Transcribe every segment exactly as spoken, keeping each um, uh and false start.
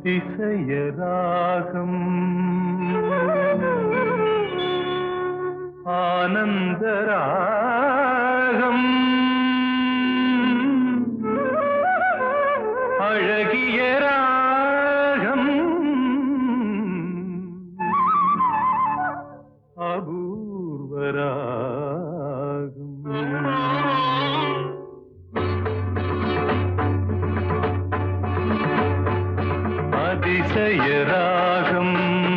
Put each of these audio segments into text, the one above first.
அதிசயராகம் ஆனந்தராகம் அழகிய ராகம் அபூர்வராகம் அதிசயராகம்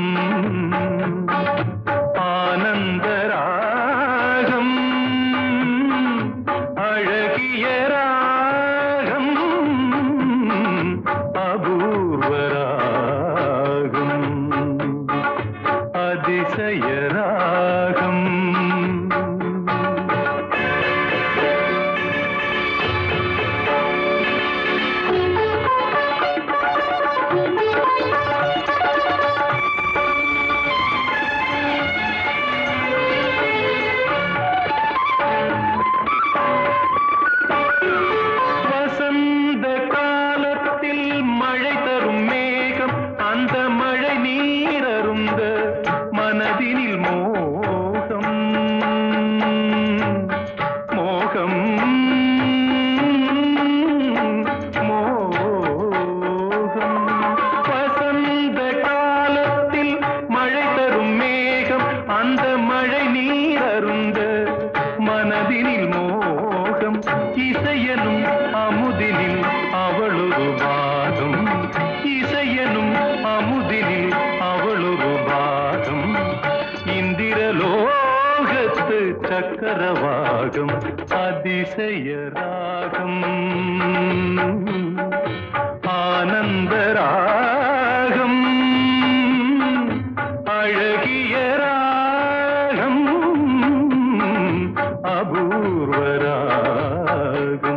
ஆனந்தராகம் அழகிய ராகம் அபூர்வராகம் அதிசயராகம் அந்த மழை நீரருந்த மனதினில் மோகம் மோகம் மோகம் வசந்த காலத்தில் மழை தரும் மேகம் அந்த மழை நீரருந்த மனதினில் மோகம் இசையனும் அமுதினில் அவளொரு வாதம் இசையனும் அமுதினில் அவளொரு பாகம் இந்திரலோகத்து சக்கரவாகம் அதிசயராகம் ஆனந்தராகம் அழகிய ராகம் அபூர்வராகம்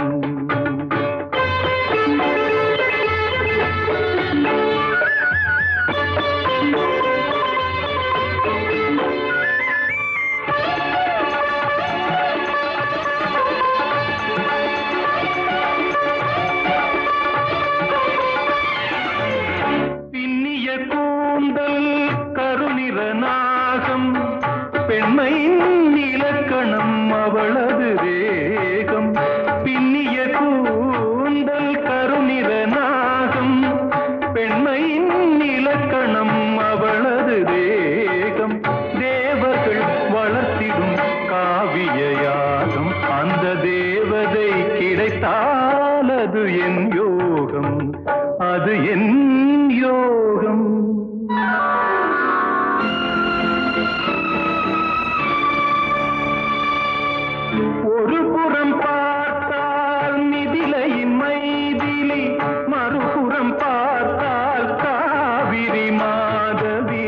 நாகம் பெண்மையின் இலக்கணம் அவளது வேகம் பின்னிய கூந்தல் கருநிற நாகம் பெண்மையின் இலக்கணம் அவளது வேகம் தேவர்கள் வளர்த்திடும் காவியயாகம் அந்த தேவதை கிடைத்தால் அது என் யோகம் அது என் யோகம் ஒரு புறம் பார்த்தால் மிதிலையின் மைதிலி மறுபுறம் பார்த்தால் காவிரி மாதவி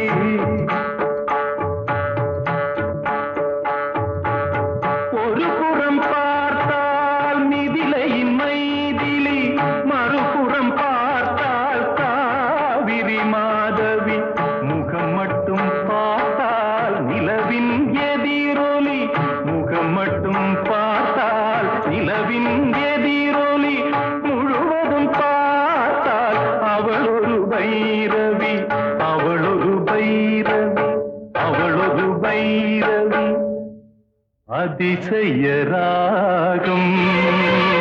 ஒரு புறம் பார்த்தால் மிதிலையின் மைதிலி மறுபுறம் பார்த்தால் காவிரி மாதவி முகம் மட்டும் பார்த்தால் நிலவின் எதிரொலி முகம் மட்டும் பார்த்தால் நிலவின் எதிரொலி முழுவதும் பார்த்தால் அவளொரு பைரவி அவளொரு பைரவி அவளொரு பைரவி அதிசயராகம்